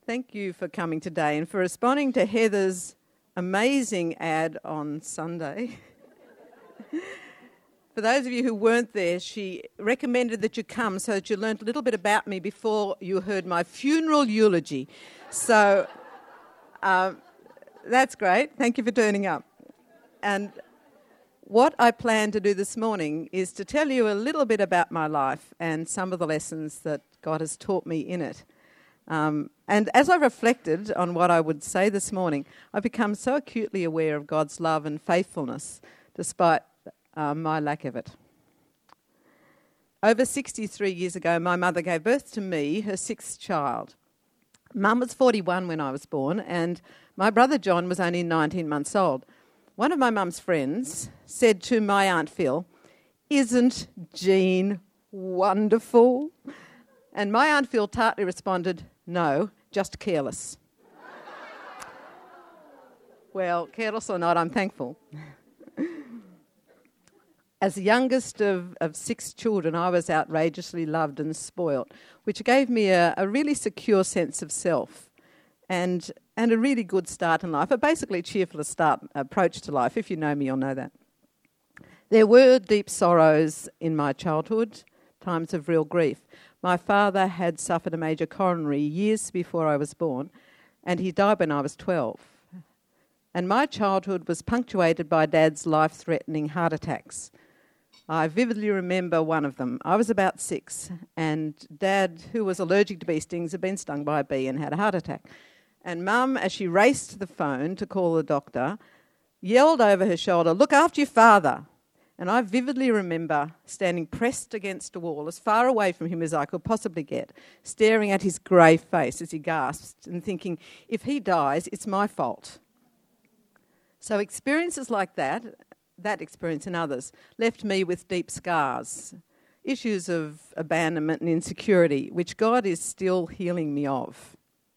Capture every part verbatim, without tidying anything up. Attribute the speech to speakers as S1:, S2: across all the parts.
S1: thank you for coming today and for responding to Heather's amazing ad on Sunday. For those of you who weren't there, she recommended that you come so that you learnt a little bit about me before you heard my funeral eulogy. So um, that's great. Thank you for turning up. And what I plan to do this morning is to tell you a little bit about my life and some of the lessons that God has taught me in it. Um, and as I reflected on what I would say this morning, I've become so acutely aware of God's love and faithfulness, despite uh, my lack of it. Over sixty-three years ago, my mother gave birth to me, her sixth child. Mum was forty-one when I was born, and my brother John was only nineteen months old. One of my mum's friends said to my Aunt Phil, "Isn't Jean wonderful?" And my Aunt Phil tartly responded, "No, just careless." Well, careless or not, I'm thankful. As the youngest of, of six children, I was outrageously loved and spoilt, which gave me a, a really secure sense of self and and a really good start in life, a basically cheerful start approach to life. If you know me, you'll know that. There were deep sorrows in my childhood, times of real grief. My father had suffered a major coronary years before I was born, and he died when I was twelve. And my childhood was punctuated by Dad's life-threatening heart attacks. I vividly remember one of them. I was about six, and Dad, who was allergic to bee stings, had been stung by a bee and had a heart attack. And Mum, as she raced to the phone to call the doctor, yelled over her shoulder, "Look after your father." And I vividly remember standing pressed against a wall, as far away from him as I could possibly get, staring at his grey face as he gasped and thinking, if he dies, it's my fault. So experiences like that, that experience and others, left me with deep scars, issues of abandonment and insecurity, which God is still healing me of.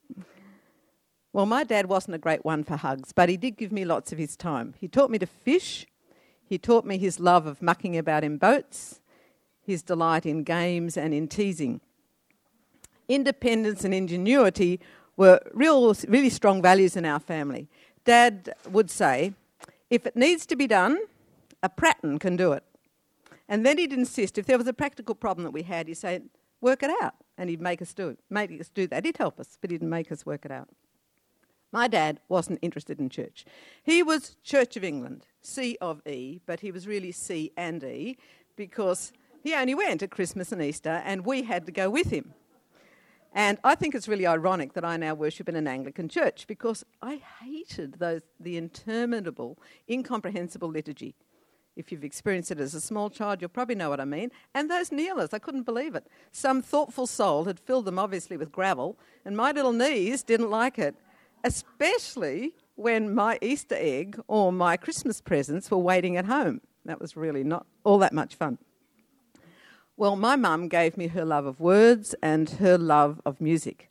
S1: Well, my dad wasn't a great one for hugs, but he did give me lots of his time. He taught me to fish. He taught me his love of mucking about in boats, his delight in games and in teasing. Independence and ingenuity were real, really strong values in our family. Dad would say, if it needs to be done, a Pratton can do it. And then he'd insist, if there was a practical problem that we had, he'd say, work it out. And he'd make us do it, make us do that. He'd help us, but he'd make us work it out. My dad wasn't interested in church. He was Church of England, C of E, but he was really C and E because he only went at Christmas and Easter and we had to go with him. And I think it's really ironic that I now worship in an Anglican church because I hated those the interminable, incomprehensible liturgy. If you've experienced it as a small child, you'll probably know what I mean. And those kneelers, I couldn't believe it. Some thoughtful soul had filled them obviously with gravel and my little knees didn't like it. Especially when my Easter egg or my Christmas presents were waiting at home. That was really not all that much fun. Well, my mum gave me her love of words and her love of music.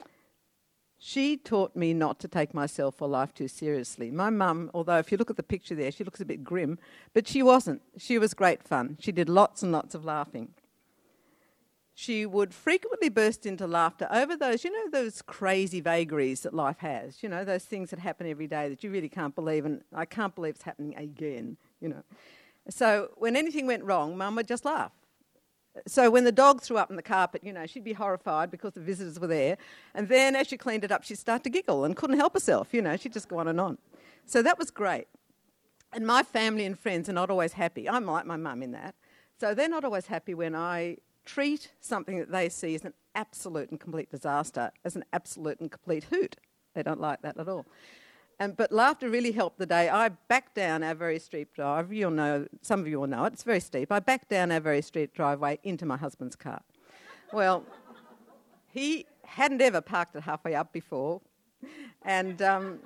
S1: She taught me not to take myself or life too seriously. My mum, although if you look at the picture there, she looks a bit grim, but she wasn't. She was great fun. She did lots and lots of laughing. She would frequently burst into laughter over those, you know, those crazy vagaries that life has, you know, those things that happen every day that you really can't believe, and I can't believe it's happening again, you know. So when anything went wrong, Mum would just laugh. So when the dog threw up on the carpet, you know, she'd be horrified because the visitors were there, and then as she cleaned it up, she'd start to giggle and couldn't help herself, you know, she'd just go on and on. So that was great. And my family and friends are not always happy. I'm like my mum in that. So they're not always happy when I treat something that they see as an absolute and complete disaster as an absolute and complete hoot. They don't like that at all. And, but laughter really helped the day. I backed down our very steep drive. You'll know, some of you will know it. It's very steep. I backed down our very steep driveway into my husband's car. Well, he hadn't ever parked it halfway up before. And, um,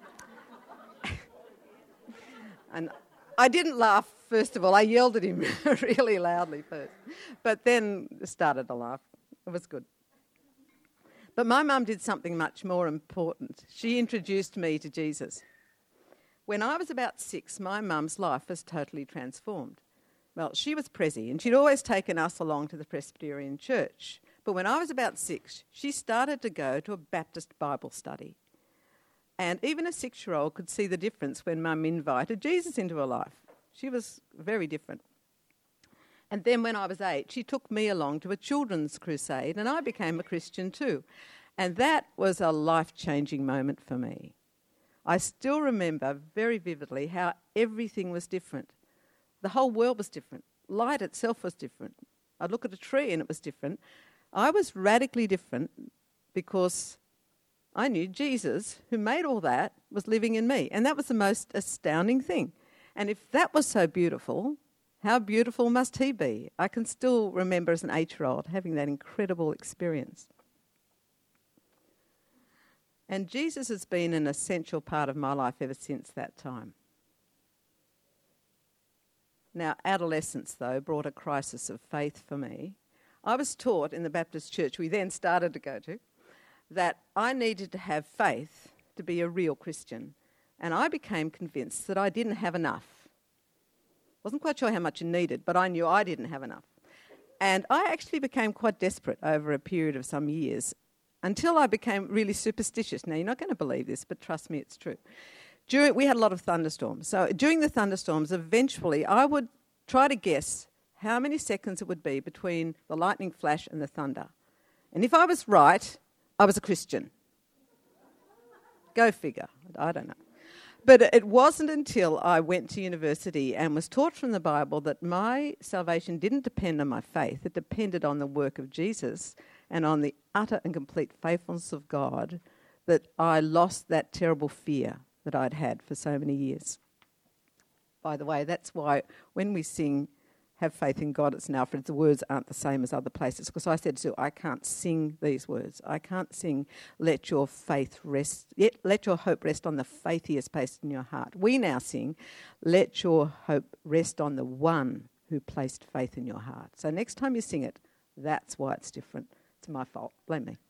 S1: and I didn't laugh, first of all. I yelled at him really loudly first. But then started to laugh. It was good. But my mum did something much more important. She introduced me to Jesus. When I was about six, my mum's life was totally transformed. Well, she was Prezi, and she'd always taken us along to the Presbyterian church. But But when I was about six, she started to go to a Baptist Bible study. And even a six-year-old could see the difference when Mum invited Jesus into her life. She was very different. And then when I was eight, she took me along to a children's crusade, and I became a Christian too. And that was a life-changing moment for me. I still remember very vividly how everything was different. The whole world was different. Light itself was different. I'd look at a tree and it was different. I was radically different because I knew Jesus, who made all that, was living in me. And that was the most astounding thing. And if that was so beautiful, how beautiful must he be? I can still remember as an eight-year-old having that incredible experience. And Jesus has been an essential part of my life ever since that time. Now, adolescence, though, brought a crisis of faith for me. I was taught in the Baptist church we then started to go to that I needed to have faith to be a real Christian. And I became convinced that I didn't have enough. Wasn't quite sure how much I needed, but I knew I didn't have enough. And I actually became quite desperate over a period of some years until I became really superstitious. Now, you're not going to believe this, but trust me, it's true. During, we had a lot of thunderstorms. So during the thunderstorms, eventually I would try to guess how many seconds it would be between the lightning flash and the thunder. And if I was right, I was a Christian. Go figure. I don't know. But it wasn't until I went to university and was taught from the Bible that my salvation didn't depend on my faith. It depended on the work of Jesus and on the utter and complete faithfulness of God that I lost that terrible fear that I'd had for so many years. By the way, that's why when we sing Have Faith in God at Saint Alfred's, the words aren't the same as other places, because I said to Sue, I can't sing these words. I can't sing let your faith rest, yet let your hope rest on the faith he has placed in your heart. We now sing let your hope rest on the one who placed faith in your heart. So next time you sing it, that's why it's different. It's my fault. Blame me.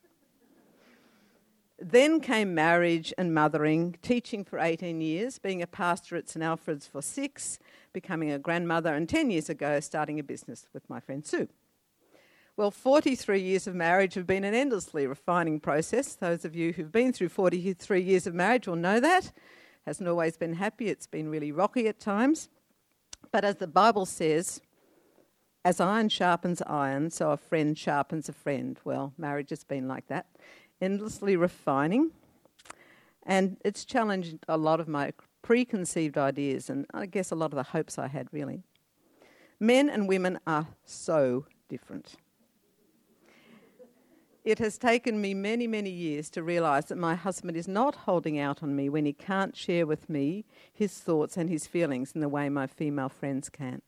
S1: Then came marriage and mothering, teaching for eighteen years, being a pastor at Saint Alfred's for six, becoming a grandmother, and ten years ago starting a business with my friend Sue. Well, forty-three years of marriage have been an endlessly refining process. Those of you who've been through forty-three years of marriage will know that. Hasn't always been happy. It's been really rocky at times. But as the Bible says, as iron sharpens iron, so a friend sharpens a friend. Well, marriage has been like that. Endlessly refining, and it's challenged a lot of my preconceived ideas and I guess a lot of the hopes I had, really. Men and women are so different. It has taken me many, many years to realise that my husband is not holding out on me when he can't share with me his thoughts and his feelings in the way my female friends can.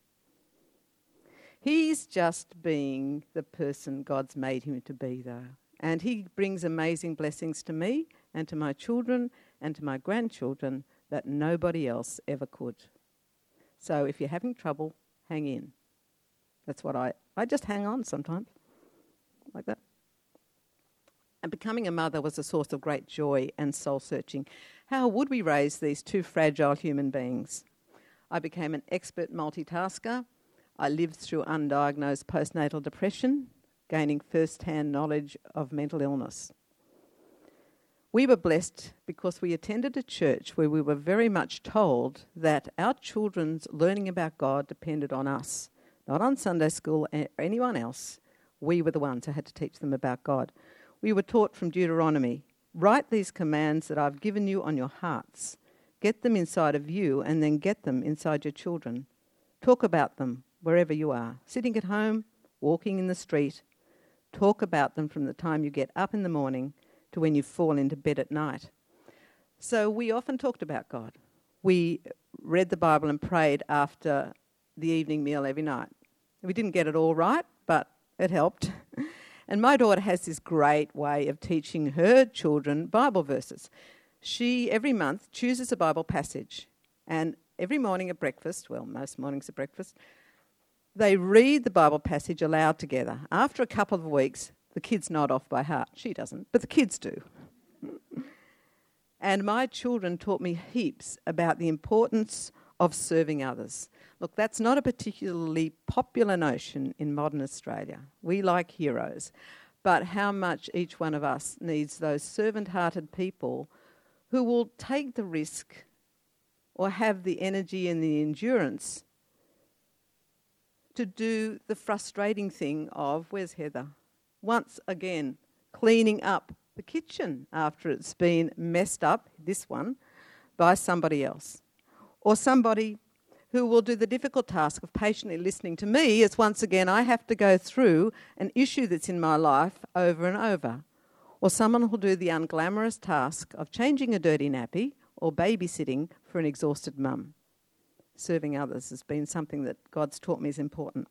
S1: He's just being the person God's made him to be, though. And he brings amazing blessings to me and to my children and to my grandchildren that nobody else ever could. So if you're having trouble, hang in. That's what I... I just hang on sometimes, like that. And becoming a mother was a source of great joy and soul-searching. How would we raise these two fragile human beings? I became an expert multitasker. I lived through undiagnosed postnatal depression, gaining first-hand knowledge of mental illness. We were blessed because we attended a church where we were very much told that our children's learning about God depended on us, not on Sunday school or anyone else. We were the ones who had to teach them about God. We were taught from Deuteronomy, write these commands that I've given you on your hearts. Get them inside of you and then get them inside your children. Talk about them wherever you are, sitting at home, walking in the street. Talk about them from the time you get up in the morning to when you fall into bed at night. So we often talked about God. We read the Bible and prayed after the evening meal every night. We didn't get it all right, but it helped. And my daughter has this great way of teaching her children Bible verses. She, every month, chooses a Bible passage. And every morning at breakfast, well, most mornings at breakfast, they read the Bible passage aloud together. After a couple of weeks, the kids nod off by heart. She doesn't, but the kids do. And my children taught me heaps about the importance of serving others. Look, that's not a particularly popular notion in modern Australia. We like heroes. but how much each one of us needs those servant-hearted people who will take the risk or have the energy and the endurance to do the frustrating thing of, where's Heather? Once again, cleaning up the kitchen after it's been messed up, this one, by somebody else. Or somebody who will do the difficult task of patiently listening to me as once again I have to go through an issue that's in my life over and over. Or someone who'll do the unglamorous task of changing a dirty nappy or babysitting for an exhausted mum. Serving others has been something that God's taught me is important.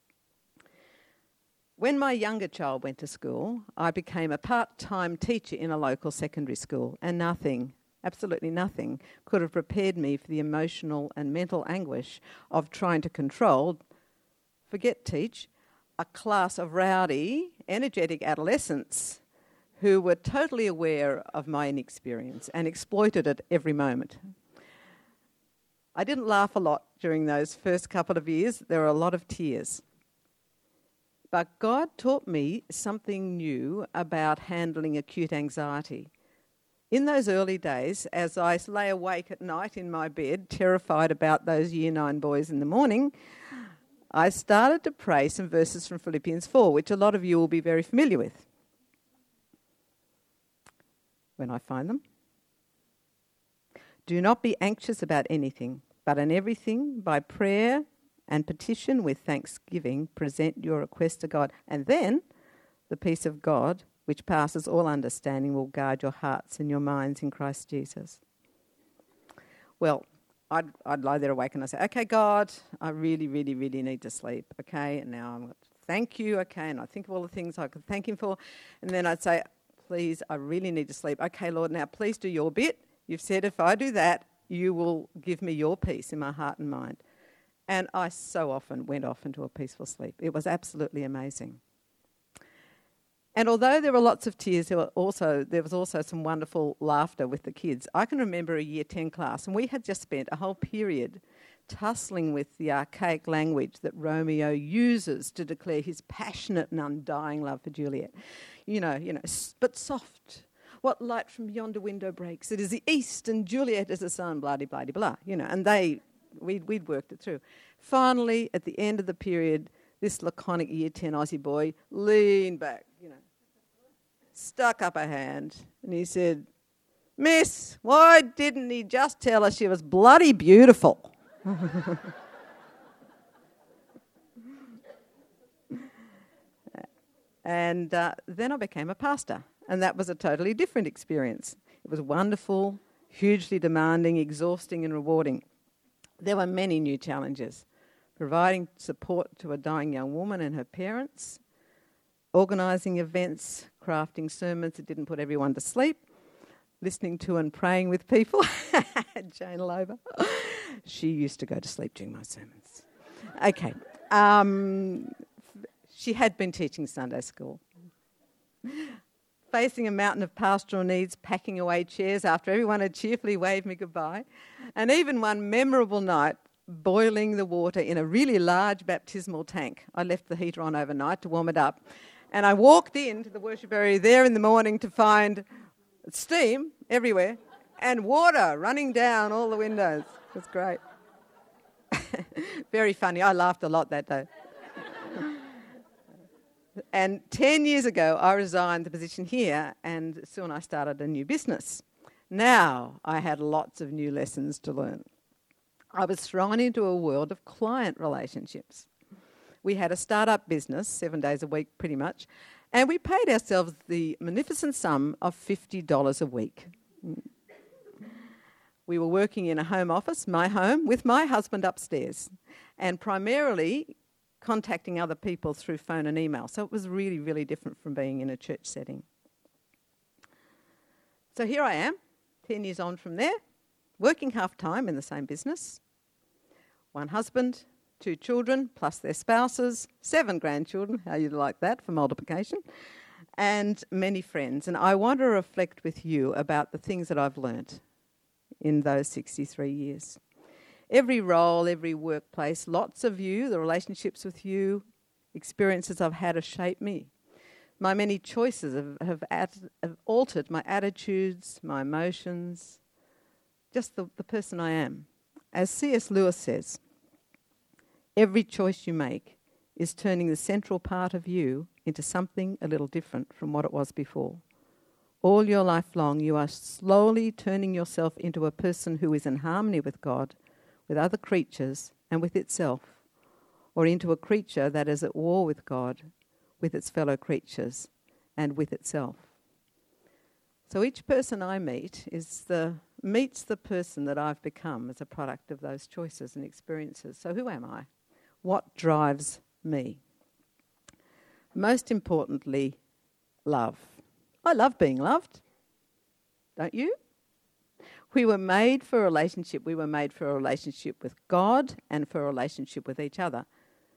S1: When my younger child went to school, I became a part-time teacher in a local secondary school, and nothing, absolutely nothing, could have prepared me for the emotional and mental anguish of trying to control, forget teach, a class of rowdy, energetic adolescents who were totally aware of my inexperience and exploited it every moment. I didn't laugh a lot during those first couple of years. There were a lot of tears. But God taught me something new about handling acute anxiety. In those early days, as I lay awake at night in my bed, terrified about those year nine boys in the morning, I started to pray some verses from Philippians four, which a lot of you will be very familiar with. When I find them. Do not be anxious about anything, but in everything, by prayer and petition with thanksgiving, present your request to God. And then the peace of God, which passes all understanding, will guard your hearts and your minds in Christ Jesus. Well, I'd, I'd lie there awake and I'd say, okay, God, I really, really, really need to sleep, okay? And now I'm going to thank you, okay? And I think of all the things I could thank him for. And then I'd say, please, I really need to sleep. Okay, Lord, now please do your bit. You've said if I do that, you will give me your peace in my heart and mind. And I so often went off into a peaceful sleep. It was absolutely amazing. And although there were lots of tears, there were also there was also some wonderful laughter with the kids. I can remember a year ten class, and we had just spent a whole period tussling with the archaic language that Romeo uses to declare his passionate and undying love for Juliet. You know, you know, but soft. What light from yonder window breaks? It is the east, and Juliet is the sun, blah-de-blah-de blah. You know, and they, we'd, we'd worked it through. Finally, at the end of the period, this laconic year ten Aussie boy leaned back, you know, stuck up a hand, and he said, Miss, why didn't he just tell us she was bloody beautiful? And uh, then I became a pastor, and that was a totally different experience. It was wonderful, hugely demanding, exhausting and rewarding. There were many new challenges: providing support to a dying young woman and her parents, organising events, crafting sermons that didn't put everyone to sleep, listening to and praying with people. Jane Lover. She used to go to sleep during my sermons. Okay. Um, she had been teaching Sunday school. Facing a mountain of pastoral needs, packing away chairs after everyone had cheerfully waved me goodbye. And even one memorable night, boiling the water in a really large baptismal tank. I left the heater on overnight to warm it up. And I walked into the worship area there in the morning to find steam everywhere and water running down all the windows. It was great. Very funny. I laughed a lot that day. And ten years ago, I resigned the position here, and soon I started a new business. Now I had lots of new lessons to learn. I was thrown into a world of client relationships. We had a start-up business, seven days a week pretty much, and we paid ourselves the magnificent sum of fifty dollars a week. We were working in a home office, my home, with my husband upstairs, and primarily contacting other people through phone and email. So it was really, really different from being in a church setting. So here I am, ten years on from there, working half-time in the same business. One husband, two children, plus their spouses, seven grandchildren, how you'd like that for multiplication, and many friends. And I want to reflect with you about the things that I've learnt in those sixty-three years. Every role, every workplace, lots of you, the relationships with you, experiences I've had have shaped me. my many choices have, have, at, have altered my attitudes, my emotions, just the, the person I am. As C S Lewis says, every choice you make is turning the central part of you into something a little different from what it was before. All your life long, you are slowly turning yourself into a person who is in harmony with God, with other creatures, and with itself, or into a creature that is at war with God, with its fellow creatures, and with itself. So each person I meet is the meets the person that I've become as a product of those choices and experiences. So who am I? What drives me? Most importantly, love. I love being loved. Don't you? We were made for a relationship. We were made for a relationship with God and for a relationship with each other.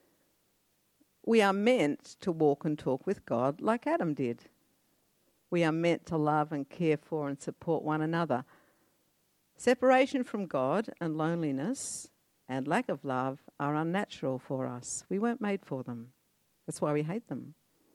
S1: We are meant to walk and talk with God like Adam did. We are meant to love and care for and support one another. Separation from God and loneliness and lack of love are unnatural for us. We weren't made for them. That's why we hate them.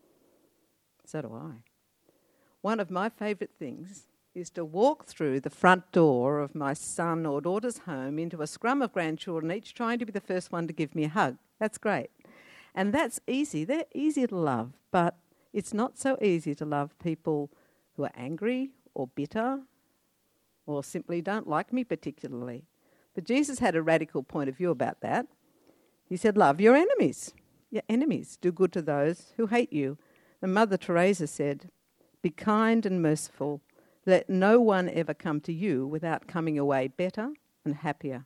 S1: So do I. One of my favourite things is to walk through the front door of my son or daughter's home into a scrum of grandchildren, each trying to be the first one to give me a hug. That's great. And that's easy. They're easy to love, but it's not so easy to love people who are angry or bitter or simply don't like me particularly. But Jesus had a radical point of view about that. He said, love your enemies. Your enemies. Do good to those who hate you. And Mother Teresa said, be kind and merciful. Let no one ever come to you without coming away better and happier.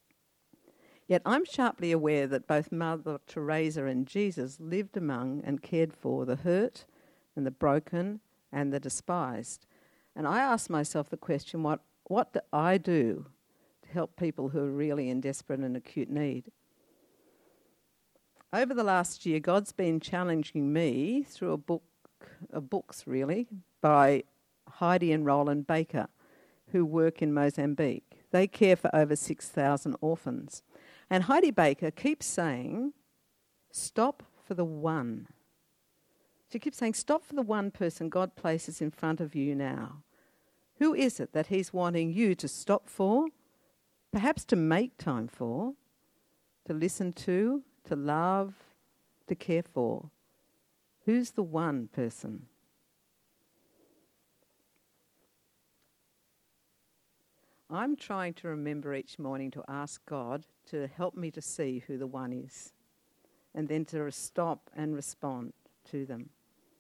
S1: Yet I'm sharply aware that both Mother Teresa and Jesus lived among and cared for the hurt and the broken and the despised. And I ask myself the question, what, what do I do to help people who are really in desperate and acute need? Over the last year, God's been challenging me through a book, uh, books really, by Heidi and Roland Baker, who work in Mozambique. They care for over six thousand orphans. And Heidi Baker keeps saying, stop for the one. She keeps saying, stop for the one person God places in front of you now. Who is it that he's wanting you to stop for, perhaps to make time for, to listen to, to love, to care for? Who's the one person? I'm trying to remember each morning to ask God to help me to see who the one is, and then to stop and respond to them.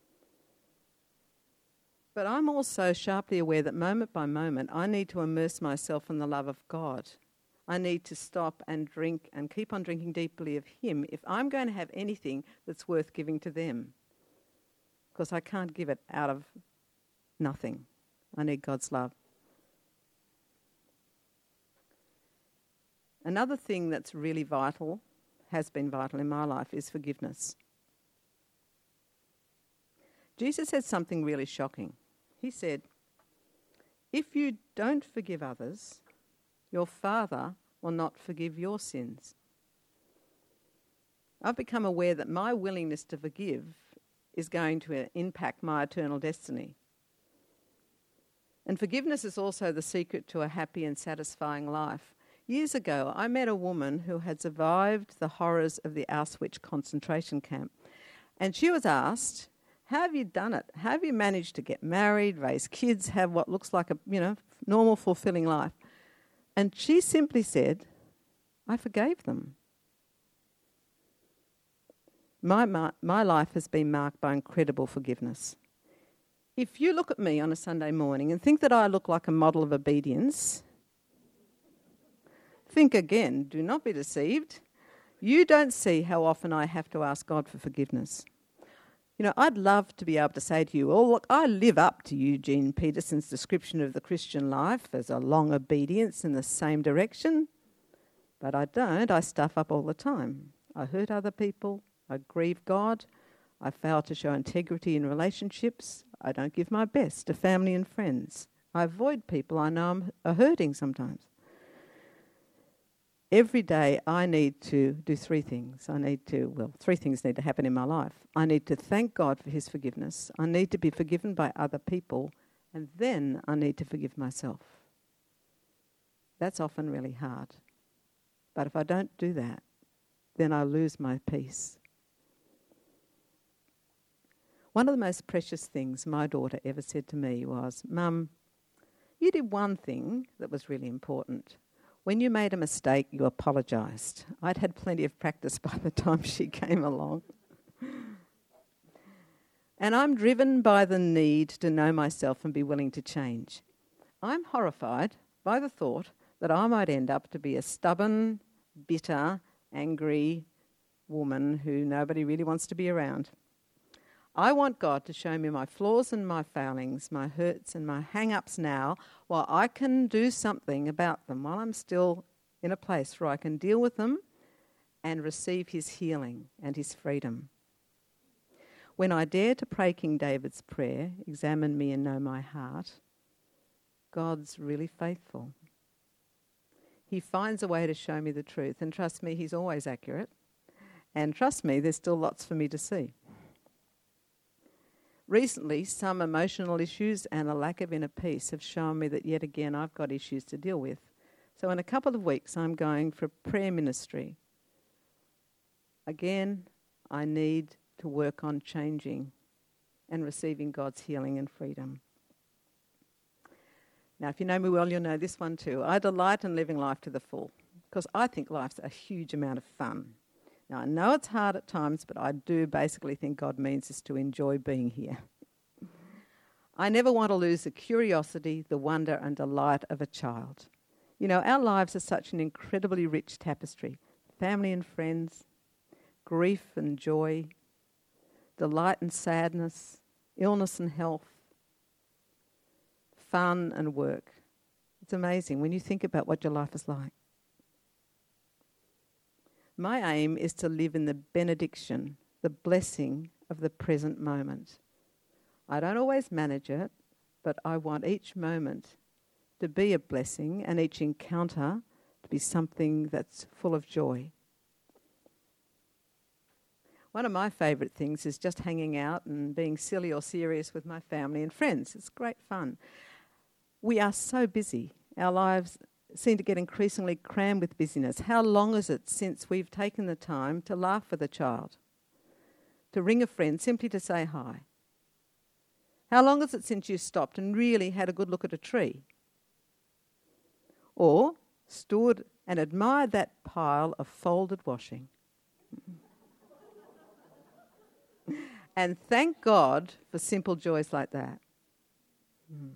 S1: But I'm also sharply aware that moment by moment I need to immerse myself in the love of God. I need to stop and drink and keep on drinking deeply of him if I'm going to have anything that's worth giving to them. Because I can't give it out of nothing. I need God's love. Another thing that's really vital, has been vital in my life, is forgiveness. Jesus said something really shocking. He said, if you don't forgive others, your Father will not forgive your sins. I've become aware that my willingness to forgive is going to impact my eternal destiny. And forgiveness is also the secret to a happy and satisfying life. Years ago, I met a woman who had survived the horrors of the Auschwitz concentration camp. And she was asked, how have you done it? How have you managed to get married, raise kids, have what looks like a, you know, normal, fulfilling life? And she simply said, I forgave them. My, my, my life has been marked by incredible forgiveness. If you look at me on a Sunday morning and think that I look like a model of obedience, think again, do not be deceived. You don't see how often I have to ask God for forgiveness. You know, I'd love to be able to say to you, oh, look, I live up to Eugene Peterson's description of the Christian life as a long obedience in the same direction. But I don't. I stuff up all the time. I hurt other people. I grieve God. I fail to show integrity in relationships. I don't give my best to family and friends. I avoid people I know are hurting sometimes. every day I need to do three things. I need to, well, three things need to happen in my life. I need to thank God for his forgiveness. I need to be forgiven by other people. And then I need to forgive myself. That's often really hard. But if I don't do that, then I lose my peace. One of the most precious things my daughter ever said to me was, "Mum, you did one thing that was really important. When you made a mistake, you apologised." I'd had plenty of practice by the time she came along. And I'm driven by the need to know myself and be willing to change. I'm horrified by the thought that I might end up to be a stubborn, bitter, angry woman who nobody really wants to be around. I want God to show me my flaws and my failings, my hurts and my hang-ups now, while I can do something about them, while I'm still in a place where I can deal with them and receive his healing and his freedom. When I dare to pray King David's prayer, "Examine me and know my heart," God's really faithful. He finds a way to show me the truth, and trust me, he's always accurate. And trust me, there's still lots for me to see. Recently, some emotional issues and a lack of inner peace have shown me that yet again I've got issues to deal with. So in a couple of weeks, I'm going for prayer ministry. Again, I need to work on changing and receiving God's healing and freedom. Now, if you know me well, you'll know this one too. I delight in living life to the full because I think life's a huge amount of fun. Now, I know it's hard at times, but I do basically think God means us to enjoy being here. I never want to lose the curiosity, the wonder and delight of a child. You know, our lives are such an incredibly rich tapestry. Family and friends, grief and joy, delight and sadness, illness and health, fun and work. It's amazing when you think about what your life is like. My aim is to live in the benediction, the blessing of the present moment. I don't always manage it, but I want each moment to be a blessing and each encounter to be something that's full of joy. One of my favourite things is just hanging out and being silly or serious with my family and friends. It's great fun. We are so busy. Our lives seem to get increasingly crammed with busyness. How long is it since we've taken the time to laugh with a child, to ring a friend simply to say hi? How long is it since you stopped and really had a good look at a tree? Or stood and admired that pile of folded washing? And thank God for simple joys like that. Mm.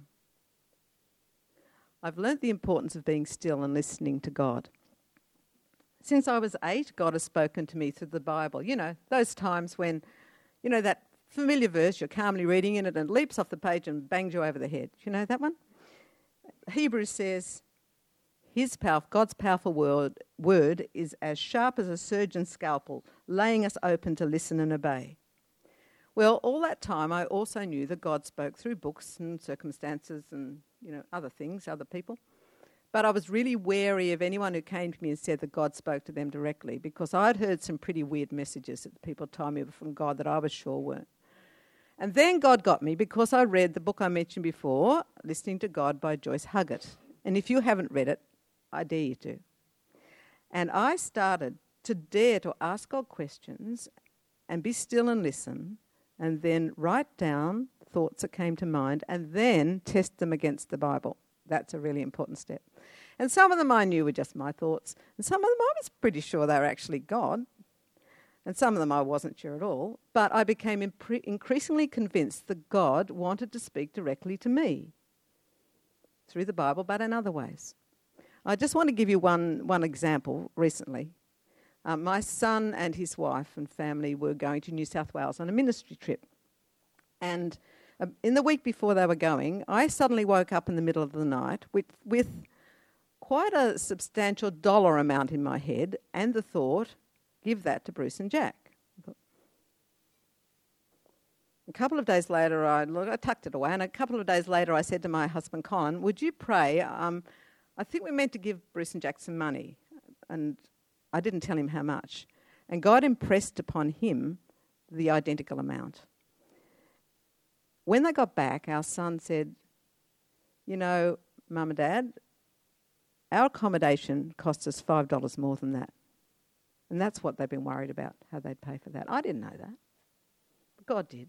S1: I've learnt the importance of being still and listening to God. Since I was eight, God has spoken to me through the Bible. You know, those times when, you know, that familiar verse, you're calmly reading in it and it leaps off the page and bangs you over the head. You know that one? Hebrews says, His power, God's powerful word, word is as sharp as a surgeon's scalpel, laying us open to listen and obey. Well, all that time I also knew that God spoke through books and circumstances and, you know, other things, other people. But I was really wary of anyone who came to me and said that God spoke to them directly, because I'd heard some pretty weird messages that people told me were from God that I was sure weren't. And then God got me because I read the book I mentioned before, Listening to God by Joyce Huggett. And if you haven't read it, I dare you to. And I started to dare to ask God questions and be still and listen, and then write down thoughts that came to mind and then test them against the Bible. That's a really important step. And some of them I knew were just my thoughts, and some of them I was pretty sure they were actually God, and some of them I wasn't sure at all. But I became impre- increasingly convinced that God wanted to speak directly to me through the Bible, but in other ways. I just want to give you one, one example recently. Um, my son and his wife and family were going to New South Wales on a ministry trip. And uh, in the week before they were going, I suddenly woke up in the middle of the night with, with quite a substantial dollar amount in my head and the thought, give that to Bruce and Jack. A couple of days later, I, look, I tucked it away, and a couple of days later I said to my husband, Colin, would you pray? Um, I think we're meant to give Bruce and Jack some money. and I didn't tell him how much. And God impressed upon him the identical amount. When they got back, our son said, you know, Mum and Dad, our accommodation cost us five dollars more than that. And that's what they've been worried about, how they'd pay for that. I didn't know that, but God did.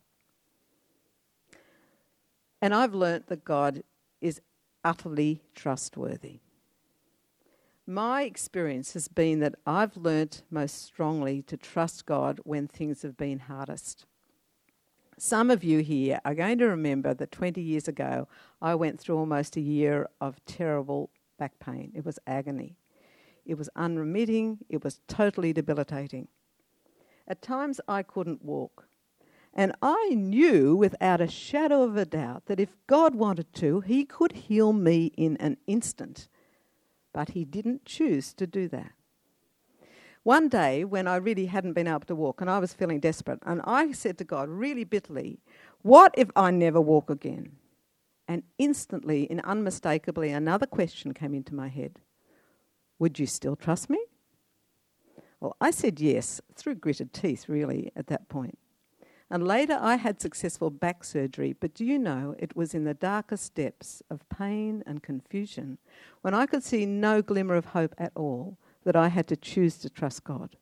S1: And I've learnt that God is utterly trustworthy. My experience has been that I've learnt most strongly to trust God when things have been hardest. Some of you here are going to remember that twenty years ago, I went through almost a year of terrible back pain. It was agony. It was unremitting. It was totally debilitating. At times, I couldn't walk. And I knew without a shadow of a doubt that if God wanted to, he could heal me in an instant. But he didn't choose to do that. One day when I really hadn't been able to walk and I was feeling desperate, and I said to God really bitterly, what if I never walk again? And instantly and unmistakably another question came into my head. Would you still trust me? Well, I said yes, through gritted teeth really at that point. And later I had successful back surgery, but do you know, it was in the darkest depths of pain and confusion, when I could see no glimmer of hope at all, that I had to choose to trust God.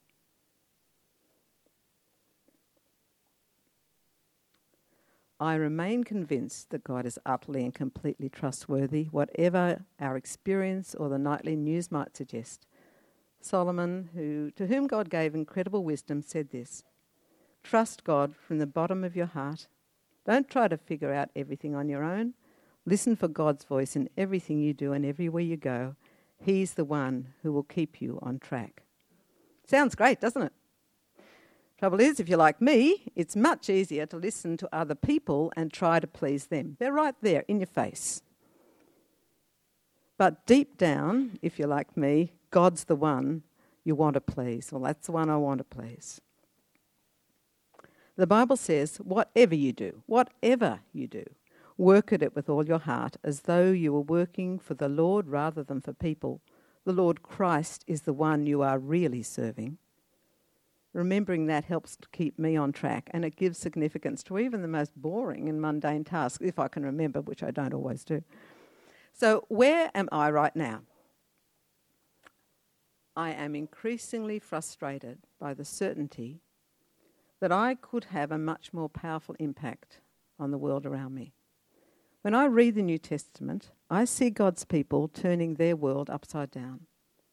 S1: I remain convinced that God is utterly and completely trustworthy, whatever our experience or the nightly news might suggest. Solomon, who, to whom God gave incredible wisdom, said this: trust God from the bottom of your heart. Don't try to figure out everything on your own. Listen for God's voice in everything you do and everywhere you go. He's the one who will keep you on track. Sounds great, doesn't it? Trouble is, if you're like me, it's much easier to listen to other people and try to please them. They're right there in your face. But deep down, if you're like me, God's the one you want to please. Well, that's the one I want to please. The Bible says, whatever you do, whatever you do, work at it with all your heart, as though you were working for the Lord rather than for people. The Lord Christ is the one you are really serving. Remembering that helps to keep me on track, and it gives significance to even the most boring and mundane tasks, if I can remember, which I don't always do. So where am I right now? I am increasingly frustrated by the certainty that I could have a much more powerful impact on the world around me. When I read the New Testament, I see God's people turning their world upside down.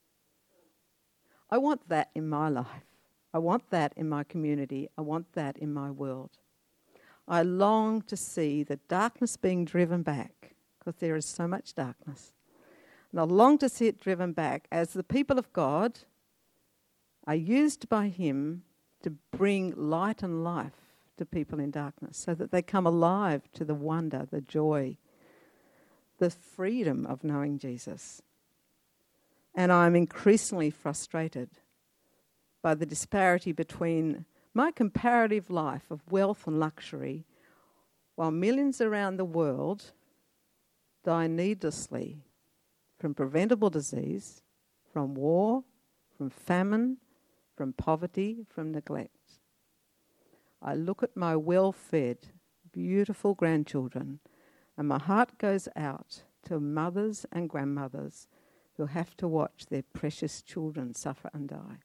S1: I want that in my life. I want that in my community. I want that in my world. I long to see the darkness being driven back, because there is so much darkness. And I long to see it driven back as the people of God are used by him to bring light and life to people in darkness, so that they come alive to the wonder, the joy, the freedom of knowing Jesus. And I'm increasingly frustrated by the disparity between my comparative life of wealth and luxury, while millions around the world die needlessly from preventable disease, from war, from famine, from poverty, from neglect. I look at my well-fed, beautiful grandchildren, and my heart goes out to mothers and grandmothers who have to watch their precious children suffer and die.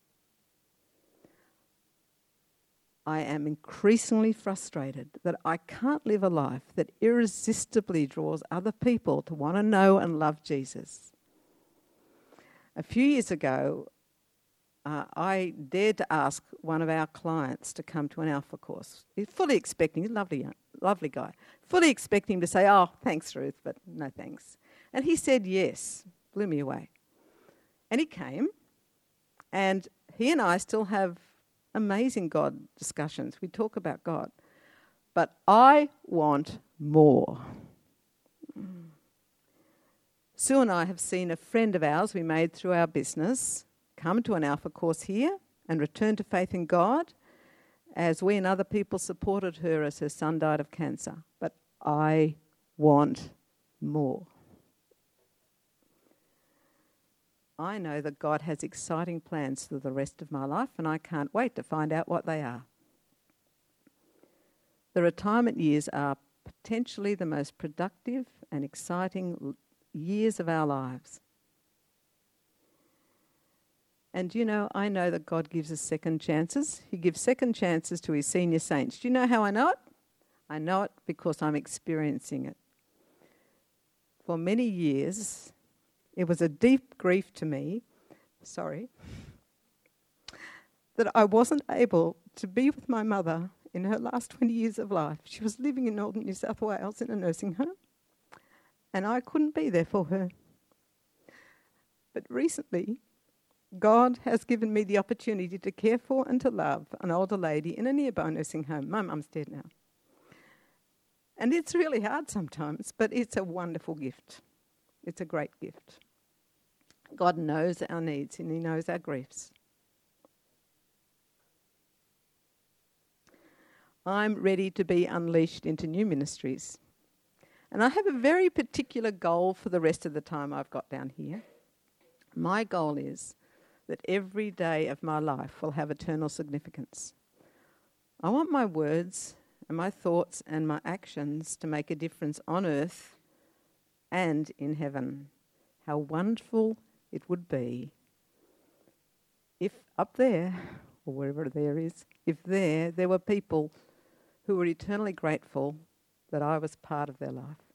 S1: I am increasingly frustrated that I can't live a life that irresistibly draws other people to want to know and love Jesus. A few years ago, Uh, I dared to ask one of our clients to come to an Alpha course. He's fully expecting, he's a lovely, lovely guy, fully expecting him to say, oh, thanks, Ruth, but no thanks. And he said yes, blew me away. And he came, and he and I still have amazing God discussions. We talk about God. But I want more. Sue and I have seen a friend of ours we made through our business come to an Alpha course here and return to faith in God, as we and other people supported her as her son died of cancer. But I want more. I know that God has exciting plans for the rest of my life, and I can't wait to find out what they are. The retirement years are potentially the most productive and exciting years of our lives. And you know, I know that God gives us second chances. He gives second chances to his senior saints. Do you know how I know it? I know it because I'm experiencing it. For many years, it was a deep grief to me, sorry, that I wasn't able to be with my mother in her last twenty years of life. She was living in northern New South Wales in a nursing home, and I couldn't be there for her. But recently, God has given me the opportunity to care for and to love an older lady in a nearby nursing home. My mum's dead now. And it's really hard sometimes, but it's a wonderful gift. It's a great gift. God knows our needs and he knows our griefs. I'm ready to be unleashed into new ministries. And I have a very particular goal for the rest of the time I've got down here. My goal is that every day of my life will have eternal significance. I want my words and my thoughts and my actions to make a difference on earth and in heaven. How wonderful it would be if up there, or wherever there is, if there, there were people who were eternally grateful that I was part of their life.